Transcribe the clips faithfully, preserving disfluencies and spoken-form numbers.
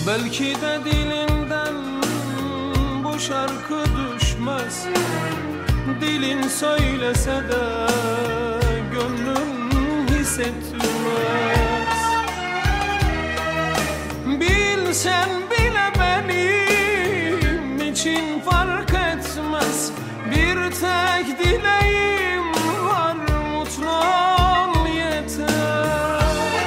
Belki de dilinden bu şarkı düşmez, dilin söylese de gönlün hissetmez. Bilsen bile benim için fark etmez. Bir tek dileğim var, mutlu ol yeter.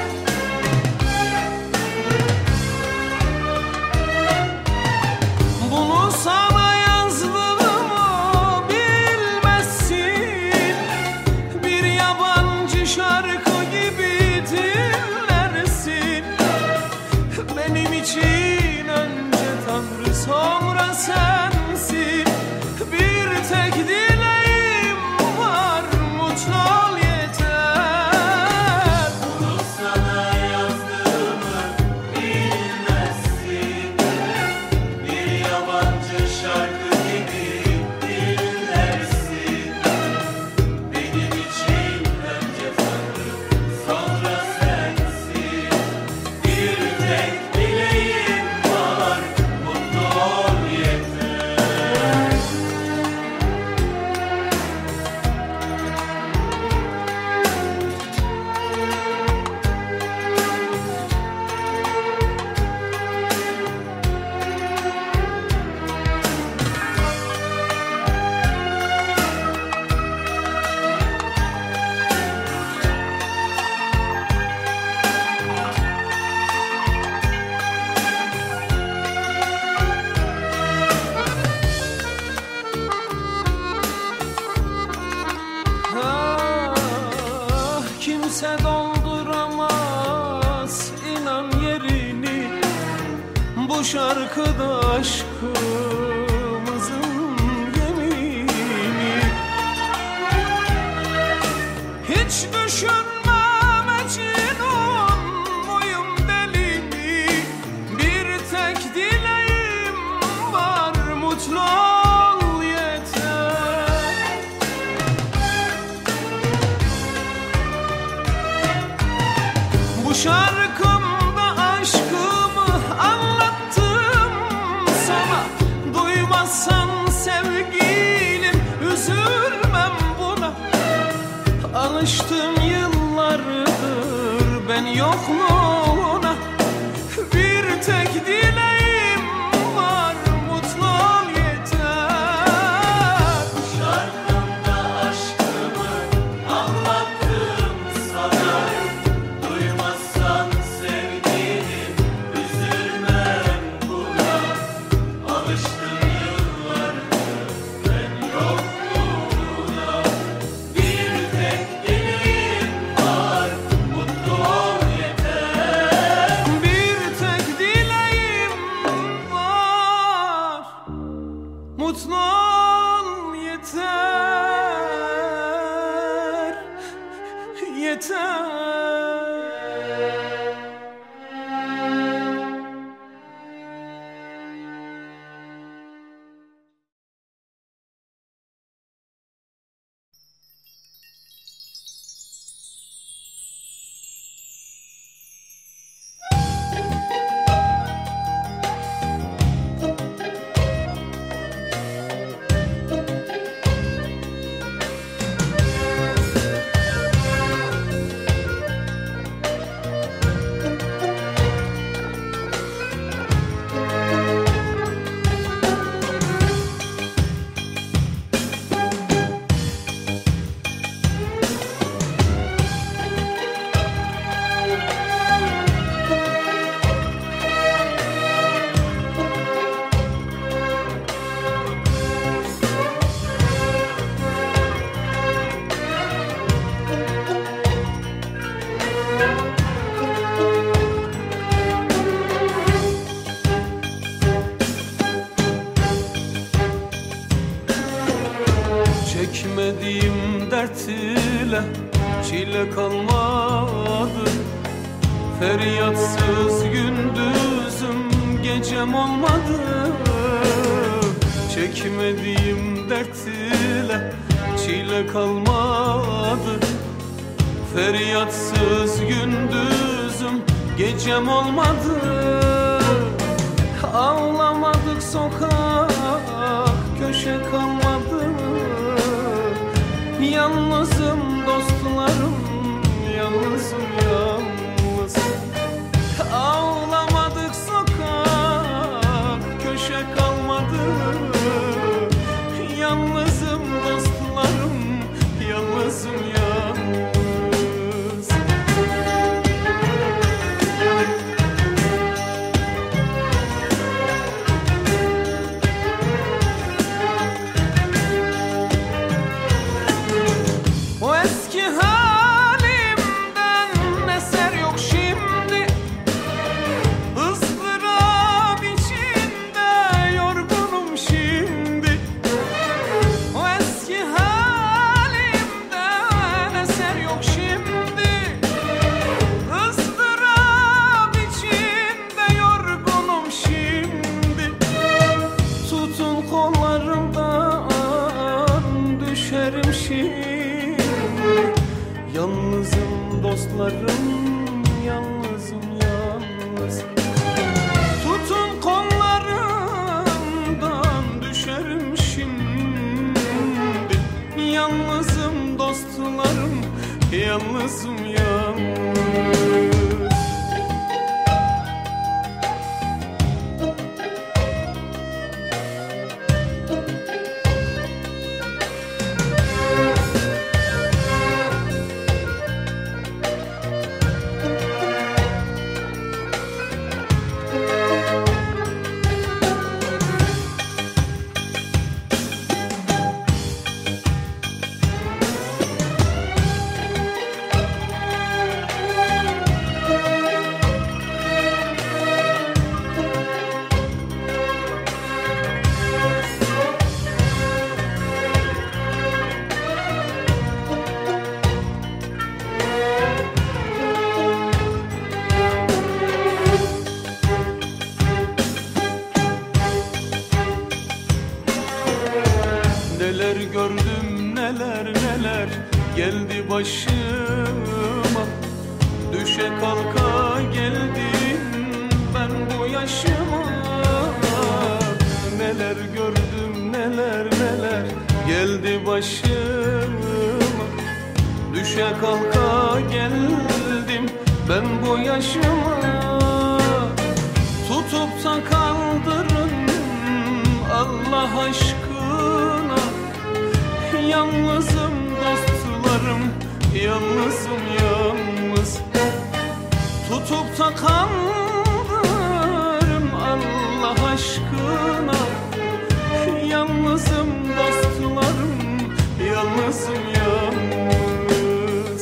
Bunu sana yazdığımı bilmezsin. Bir yabancı şarkı gibi dinlersin. Benim için önce Tanrı, sonra sensin. Bir tek dileğim var, mutlu ol yeter. Bunu sana yazdığımı bilmezsin. Bir yabancı şarkı gibi dinlersin. Benim için önce Tanrı, sonra sensin. Bir tek dileğim var, mutlu ol yeter. Ah, kimse dolduramaz inan yerini. Bu şarkıda aşkımızın yemini. Hiç düşünmem Mecnun muyum deli mi? Bir tek dileğim var, mutlu ol yeter. Bu şarkımda aşkımı anlattım sana. Duymazsan sevgilim, üzülmem buna. Alıştım yıllardır ben yokluğuna. Bir tek dileğim var, mutlu ol yeter. Şarkımda aşkımı anlattım sana. Duymazsan sevgilim, üzülmem buna. Alıştım yıllardır ben yokluğuna. Bir tek dileğim var, mutlu ol yeter. Bir tek dileğim var, mutlu ol yeter, yeter. Çekmediğim dert ile çile kalmadı. Feryatsız gündüzüm gecem olmadı. Çekmediğim dert ile çile kalmadı. Feryatsız gündüzüm gecem olmadı. Ağlamadık, sokak köşe kalmadı. Yalnızım dostlarım, yalnızım yalnız. Ağlamadık, sokak köşe kalmadı. Yalnızım dostlarım, yalnızım yalnız. O eski halimden eser yok şimdi. Izdırap içinde yorgunum şimdi. O eski halimden eser yok şimdi. Izdırap içinde yorgunum şimdi. Tutun kollarımdan düşerim şimdi. Yalnızım dostlarım, yalnızım yalnız. Tutun kollarımdan düşerim şimdi. Yalnızım dostlarım, yalnızım yalnız. Neler gördüm, neler neler geldi başıma. Düşe kalka geldim ben bu yaşıma. Neler gördüm, neler neler geldi başıma. Düşe kalka geldim ben bu yaşıma. Tutup da kaldırın Allah aşkına. Yalnızım dostlarım, yalnızım yalnız. Tutup da kaldırın Allah aşkına. Yalnızım dostlarım, yalnızım yalnız.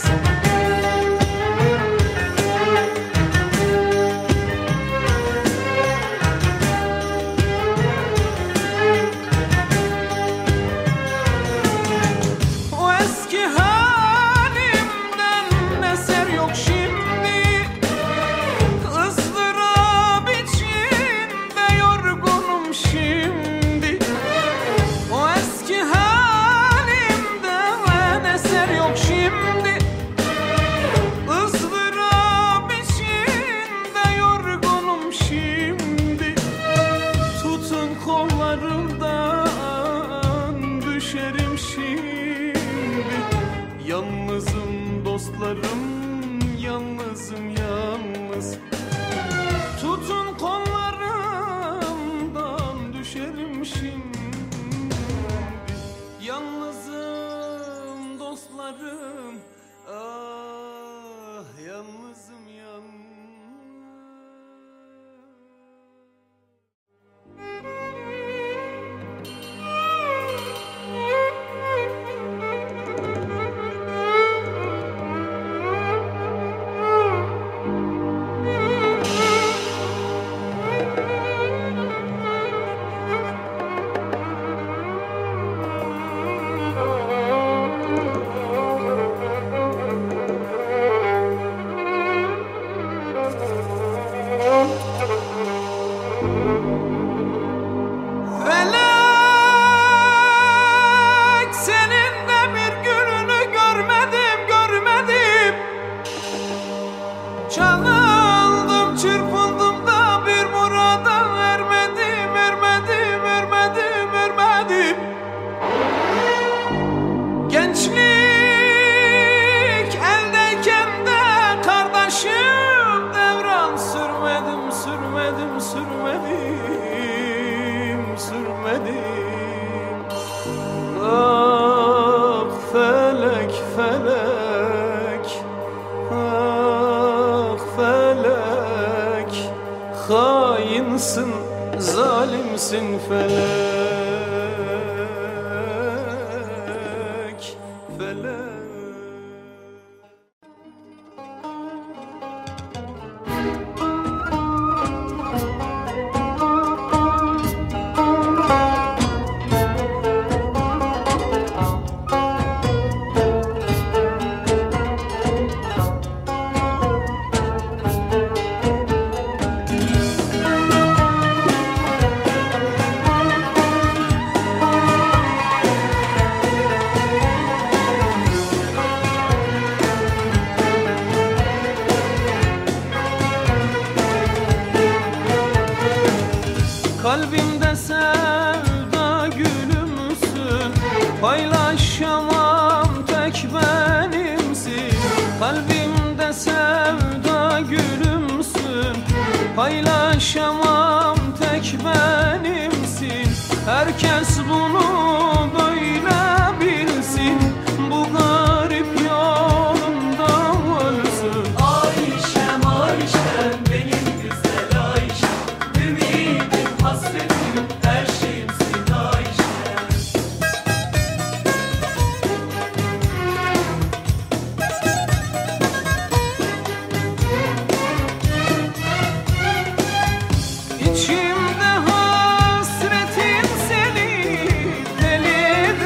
Yalnızım dostlarım, yalnızım yalnız. Tutun kollarımdan düşerim şimdi. Yalnızım dostlarım, ah yalnızım yalnız. Çalındım, çırpıldım da bir murada ermedim. hainsin, zalimsin felek, felek. Kalbimde sevda gülümsün, paylaşamam tek benimsin. Kalbimde sevda gülümsün, paylaşamam tek benimsin. Herkes bunu böyle bilsin, bu garip yolumda ölsün. Ayşem Ayşem benim güzel Ayşem, ümidim hasretim her şeyimsin Ayşem. İçimde hasretin seni deli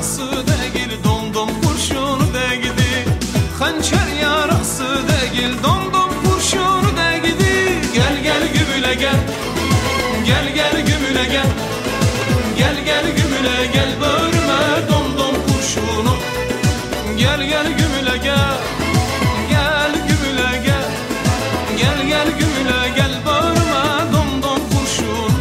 yarası değil domdom kurşunu değdi. Hançer yarası değil domdom kurşunu değdi. Gel gel gümüle gel, gel gel gümüle gel, gel gel gümüle gel bölme domdom kurşunu. Gel gel gümüle gel, gel gümüle gel, gel gel gümüle gel bölme domdom kurşunu.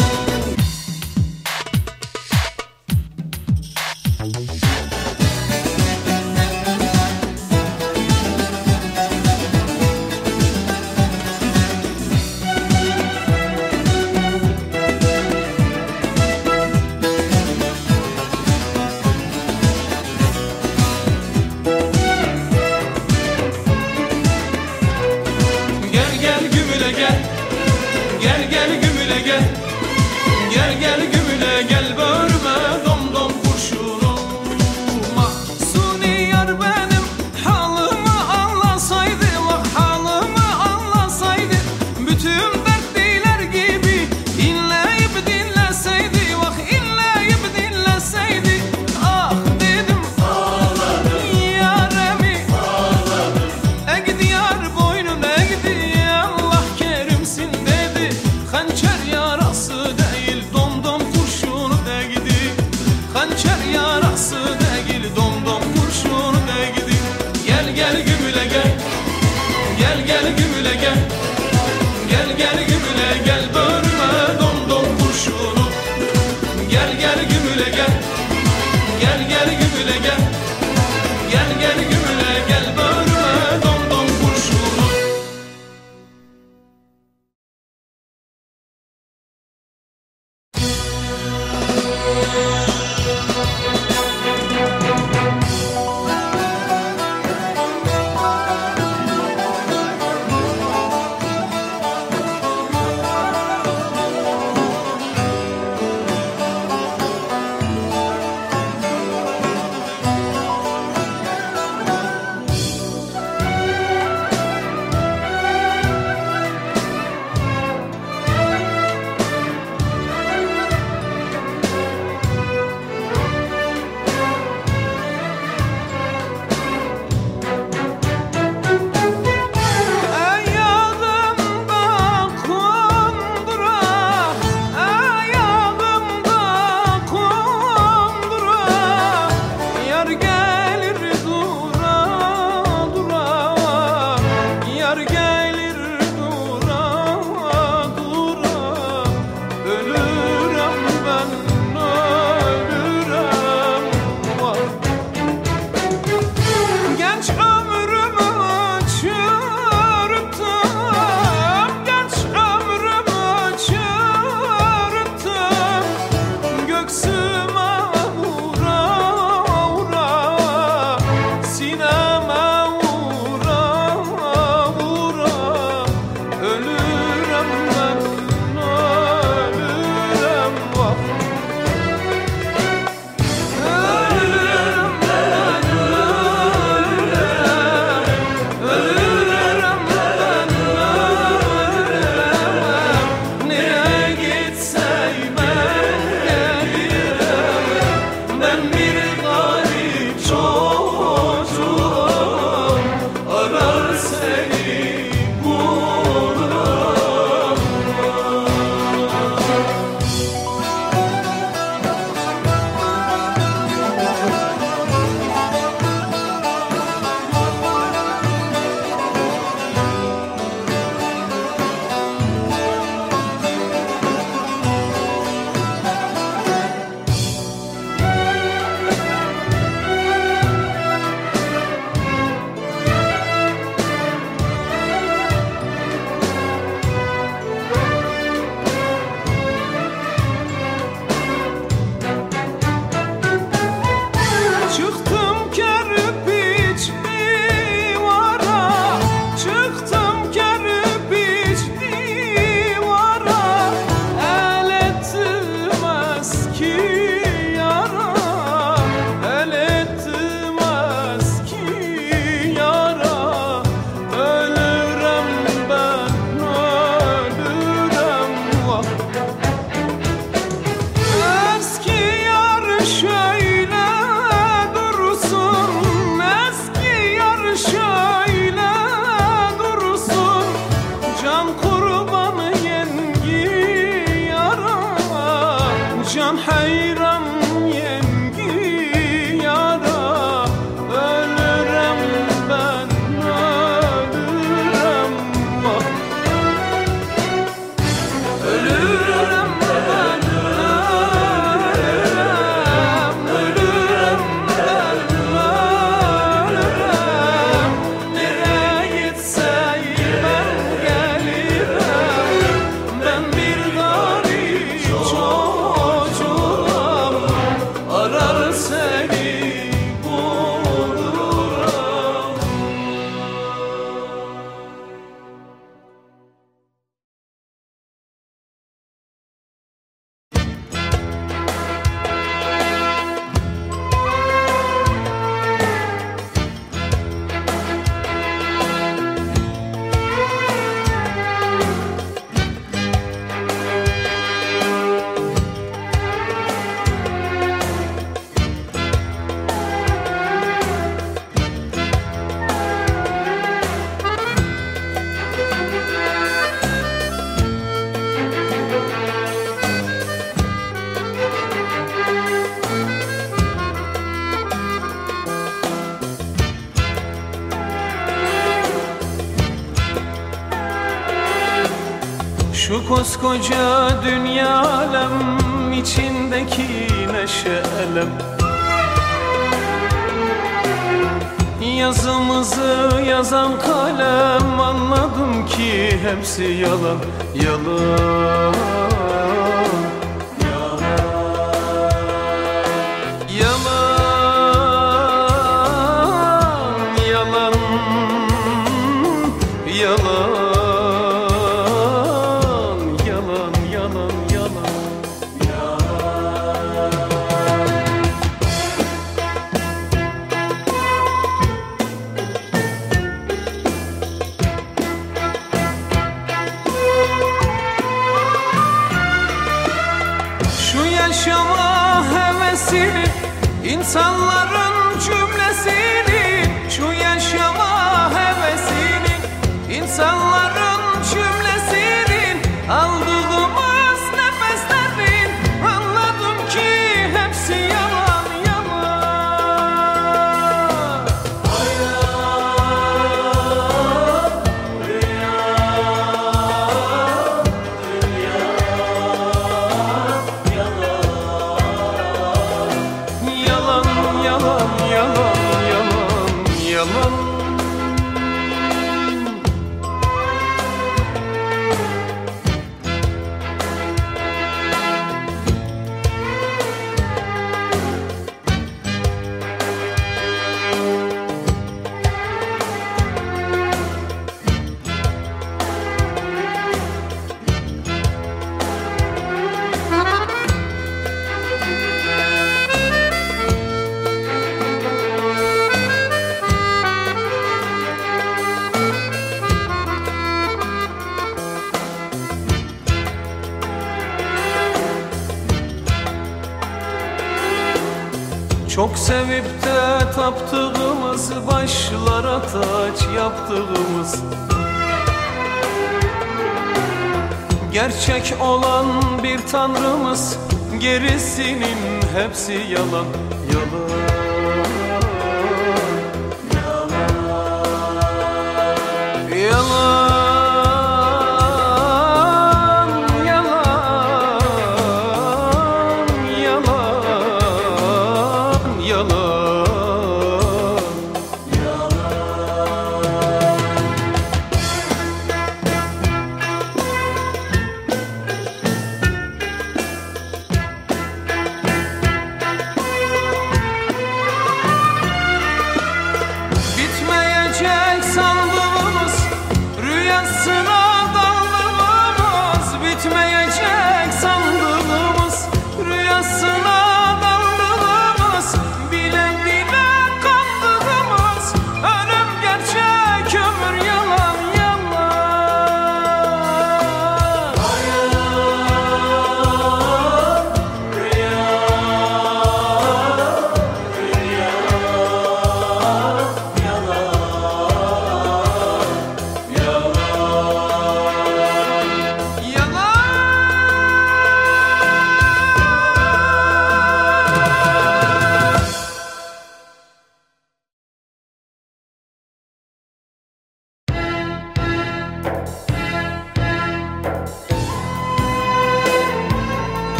Gel gel gümüle gel, gel gel gümüle gel, gel gel gümüle gel bölme domdom kurşunu. Mahsuni yar benim halımı anlasaydı, vah halımı anlasaydı, bütün dertliler gibi inleyip dinleseydi, vah inleyip dinleseydi. Ah dedim ağladım yaremi, ağladım egdi yar boynun egdi, Allah kerimsin dedi. Hançer yarası değil domdom kurşunu değdi. Hançer yarası değil domdom kurşunu değdi. Gel gel gümüle gel, gel gel gümüle gel, gel gel gümüle gel bölme domdom kurşunu. Gel gel gümüle gel, gel gel gümüle gel, gel gel gümüle gel bölme domdom kurşunu. Ayağımda kundura, ayağımda kundura, yar gelir dura dura, yar gelir dura dura. Ölürüm ben ölürüm vah. Genç ömrümü çürüttüm, genç ömrümü çürüttüm. Göksüme vura vura, sineme vura vura. Ölürüm ben ölürüm vah. Ölürüm ben ölürüm, ölürüm ben ölürüm. Nereye gitsem ben gelirim. Ben bir garip çocuğum, arar seni bulurum. seni bulurum. Şu koskoca dünya alem, içindeki neşe elem, yazımızı yazan kalem, anladım ki hepsi yalan, yalan, yalan, yalan, yalan, yalan. Yaşama hevesini, insanların cümlesini, şu yaşama hevesini, insanların cümlesinin, aldığımız nefeslerin, anladım ki hepsi yalan, yalan. Hayat, dünya, dünya. Yalan, yalan, yalan. Çok sevip de taptığımız, başlara taç yaptığımız, gerçek olan bir tanrımız, gerisinin hepsi yalan, yalan, yalan.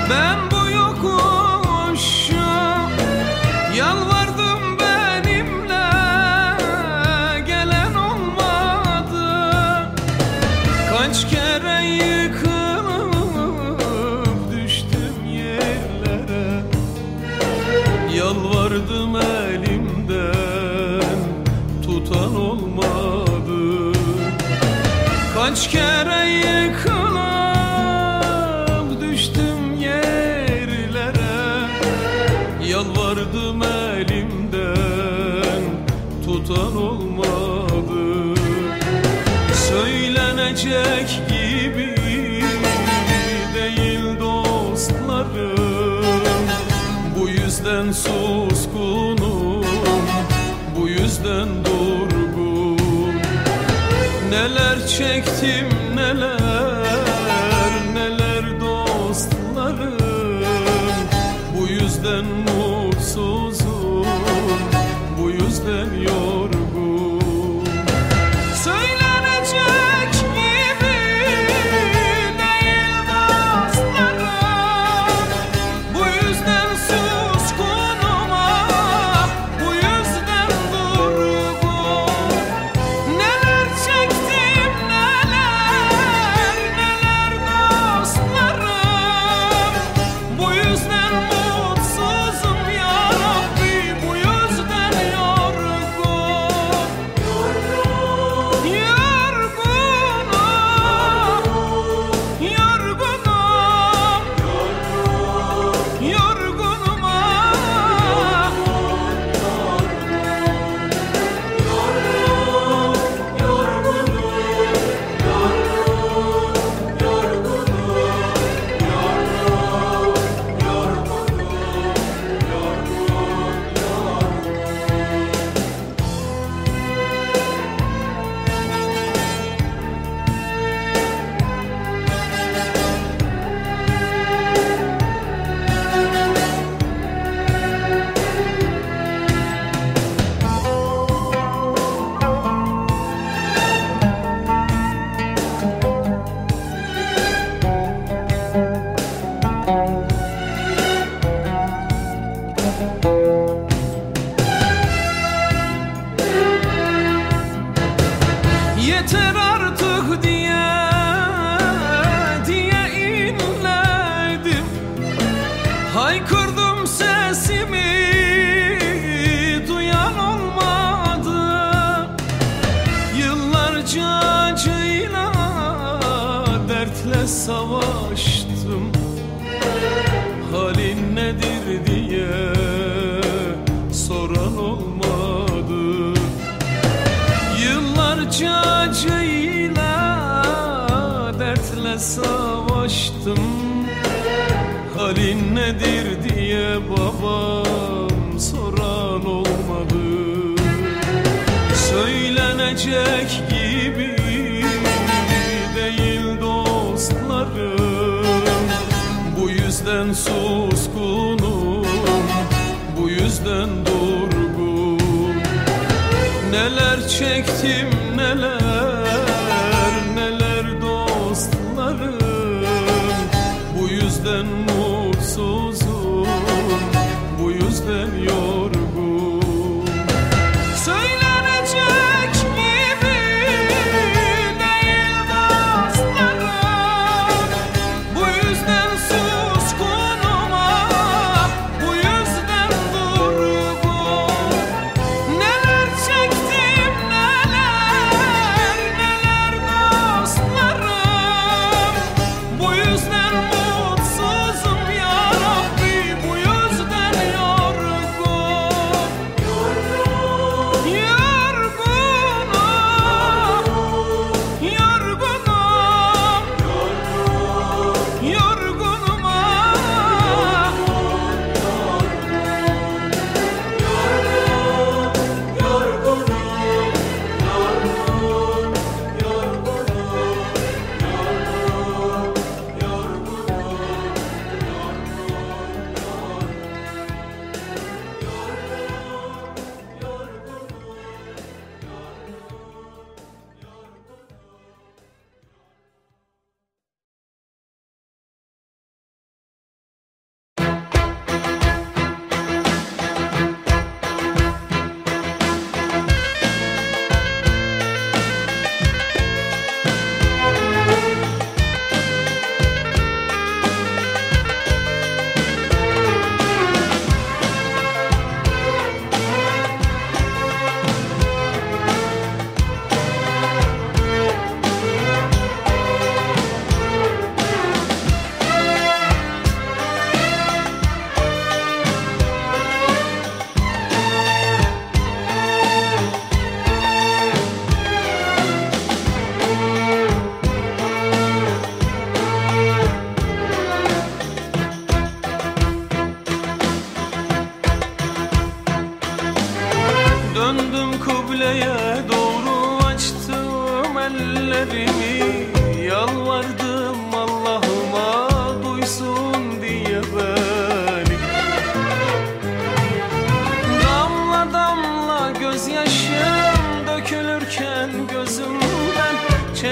Ben bu yokuşa yalvardım, benimle gelen olmadı. Kaç kere yıkılıp düştüm yerlere, yalvardım, elimden tutan olmadı. Kaç kere yıkılıp düştüm yerlere, yalvardım, elimden tutan olmadı. Söylenecek gibi değil dostlarım, bu yüzden suskunum, bu yüzden durgun. Neler çektim neler, neler dostlarım, bu yüzden mutsuzum, bu yüzden yorgun. Söylenecek gibi değil dostlarım, bu yüzden suskunum, ah, bu yüzden durgun. Neler çektim neler, neler dostlarım, bu yüzden mutsuzum ya Rabbi, bu yüzden yorgun. Yorgunum, yorgunum, yorgunum, ah. Yeter artık diye diye inledim, haykırdım, sesimi duyan olmadı. Yıllarca acıyla dertle savaştım, halin nedir diye soran olmadı. Yıllarca acıyla dertle savaştım, halin nedir diye babam soran olmadı. Söylenecek gibi değil dostlarım, bu yüzden suskunum, bu yüzden durgun. Neler çektim neler, neler dostlarım, bu yüzden mutsuzum, bu yüzden yorgun. Söylenecek gibi değil dostlarım, bu yüzden suskunum, ah, bu yüzden durgun. Neler çektim neler, neler dostlarım, bu yüzden mutsuzum ya Rabbi, bu yüzden yorgun.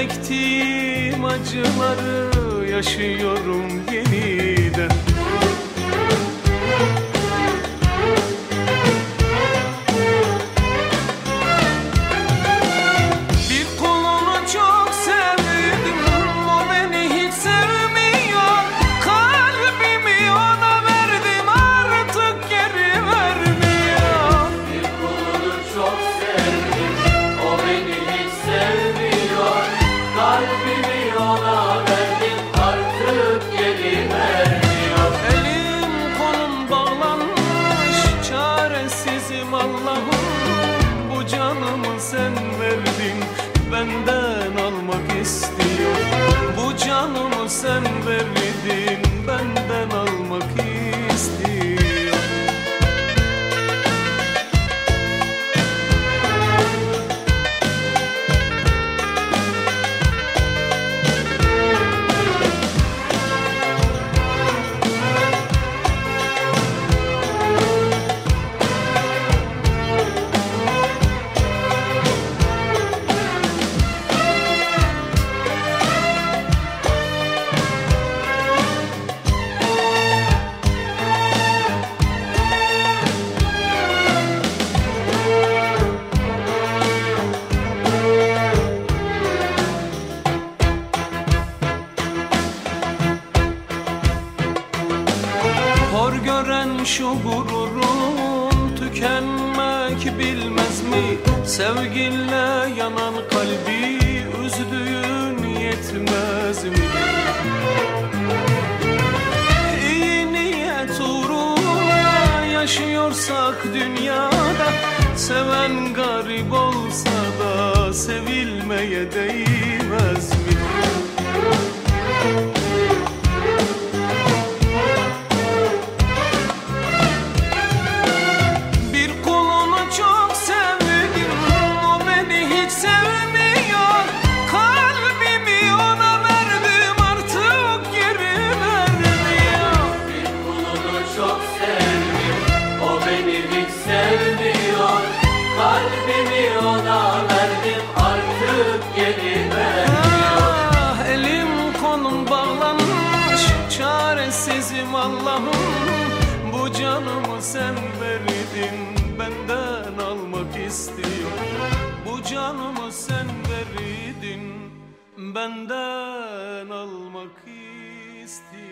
çektiğim acıları yaşıyorum yeniden. Bir kulunu çok sevdim, o beni hiç sevmiyor. Kalbimi ona verdim, artık geri vermiyor. Bir kulunu çok sevdim, o beni hiç sevmiyor. Kalbimi ona verdim, artık geri vermiyor. Elim kolum bağlanmış, çaresizim Allah'ım. Bu canımı sen verdin, benden almak istiyor. Bu canımı sen verdin, benden almak istiyor. Hor gören şu gururun tükenmek bilmez mi? Sevginle yanan kalbi üzdüğün yetmez mi? İyi niyet uğruna yaşıyorsak dünyada, seven garip olsa da sevilmeye değmez mi? Kalbimi ona verdim, artık geri vermiyor. Ah, elim kolum bağlanmış, çaresizim Allah'ım. Bu canımı sen verdin, benden almak istiyor. Bu canımı sen verdin, benden almak istiyor.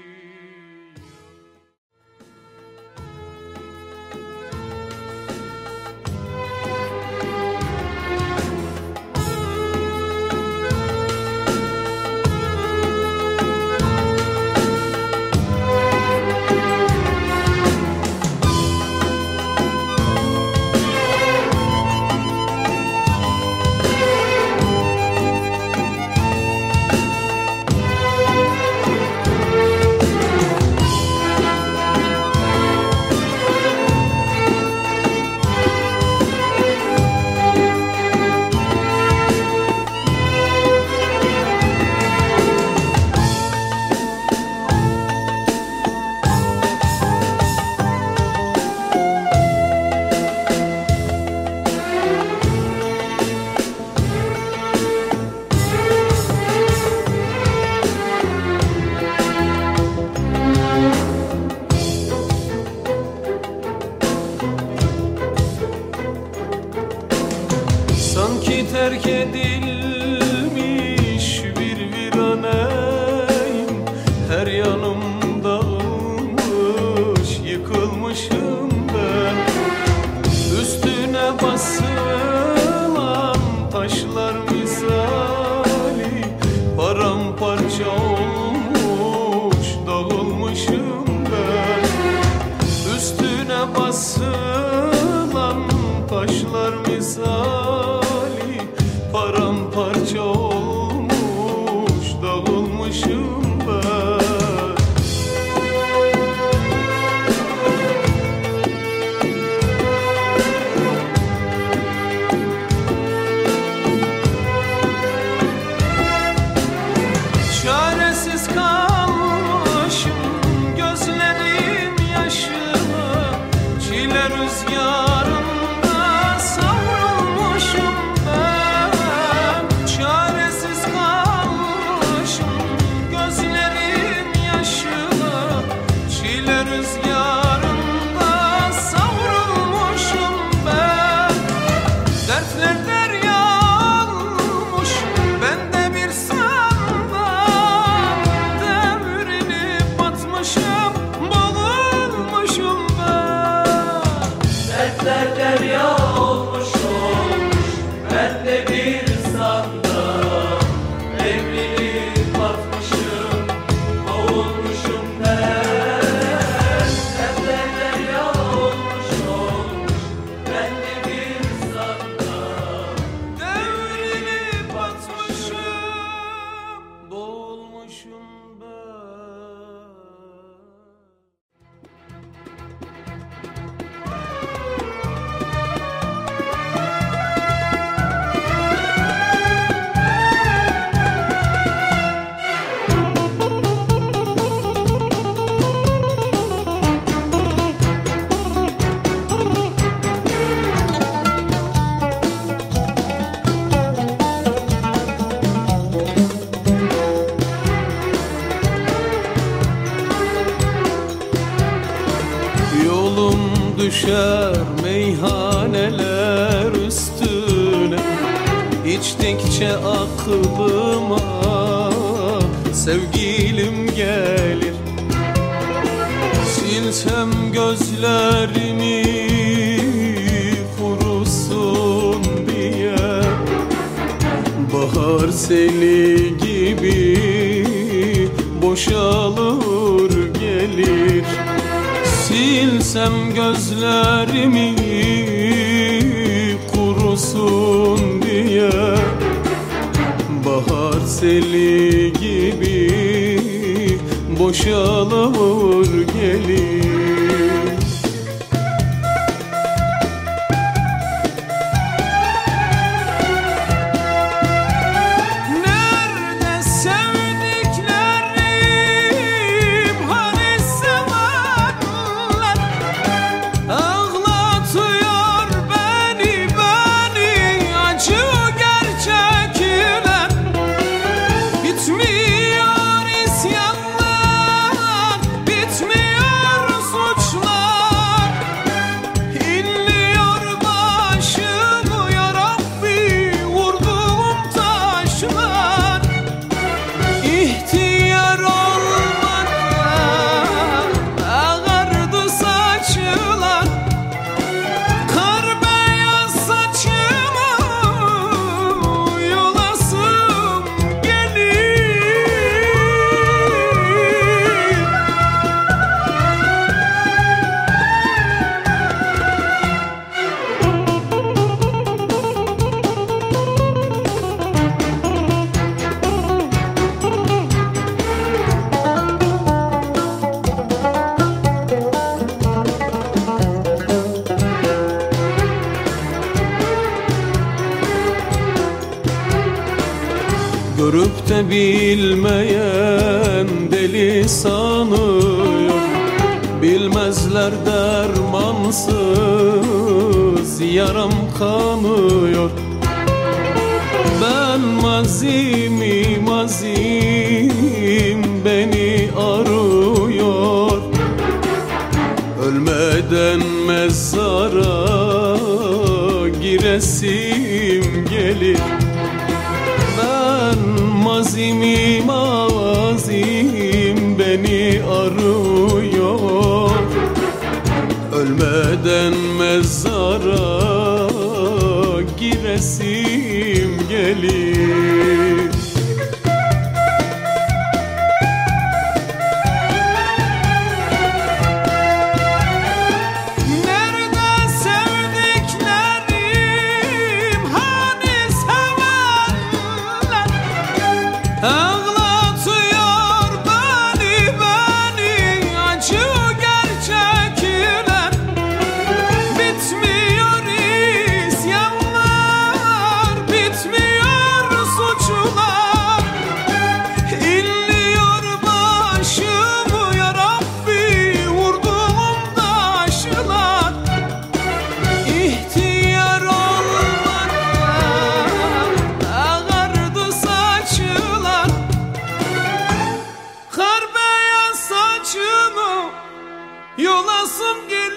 Sanki terk edilmiş bir viraneyim, her yanım dağılmış, yıkılmışım ben. Üstüne basılan taşlar misali, paramparça olmuş, dağılmışım ben. Üstüne basılan taşlar misali, paramparça olmuş, dağılmışım ben. Çaresiz kalmışım, gözlerim yaşlı, çile rüzgarında savrulmuşum ben. Çaresiz rüzgarında savrulmuşum ben. Dertler derya olmuş, ben de bir sandal. Devrilip batmışım, boğulmuşum ben. Dertler derya olmuş olmuş, ben de bir sandal. Devrilip batmışım, boğulmuşum ben. Dertler derya olmuş olmuş, ben de bir sandal. Devrilip batmışım, boğulmuşum ben. Yolum düşer meyhaneler üstüne, İçtikçe aklıma sevgilim gelir. Silsem gözlerimi kurusun diye, bahar seli gibi boşalır gelir. Silsem gözlerimi kurusun diye, bahar seli gibi boşalır gelir. Nerede sevdiklerim, hani sevenler? Ağlatıyor beni, beni acı gerçekler. Bitmiyor isyanlar, bitmiyor suçlar. İnliyor başımı ya Rabbi vurduğum taşlar. İhtiyar olmadan ağardı saçlar. Kar beyaz saçımı yolasım gelir. Görüp de bilmeyen deli sanıyor, bilmezler dermansız yaram kanıyor. Ben mazimi mazim beni arıyor, ölmeden mezara giresim gelir. Ben mazimi mazim beni arıyor, ölmeden mezara giresim gelir. Nerede sevdiklerim, hani sevenler? Ağlatıyor beni, beni acı gerçekler. Bitmiyor isyanlar, bitmiyor suçlar. İnliyor başımı ya Rabbi vurduğum taşlar. İhtiyar olmadan ağardı saçlar. Kar beyaz saçımı Yolasım gelir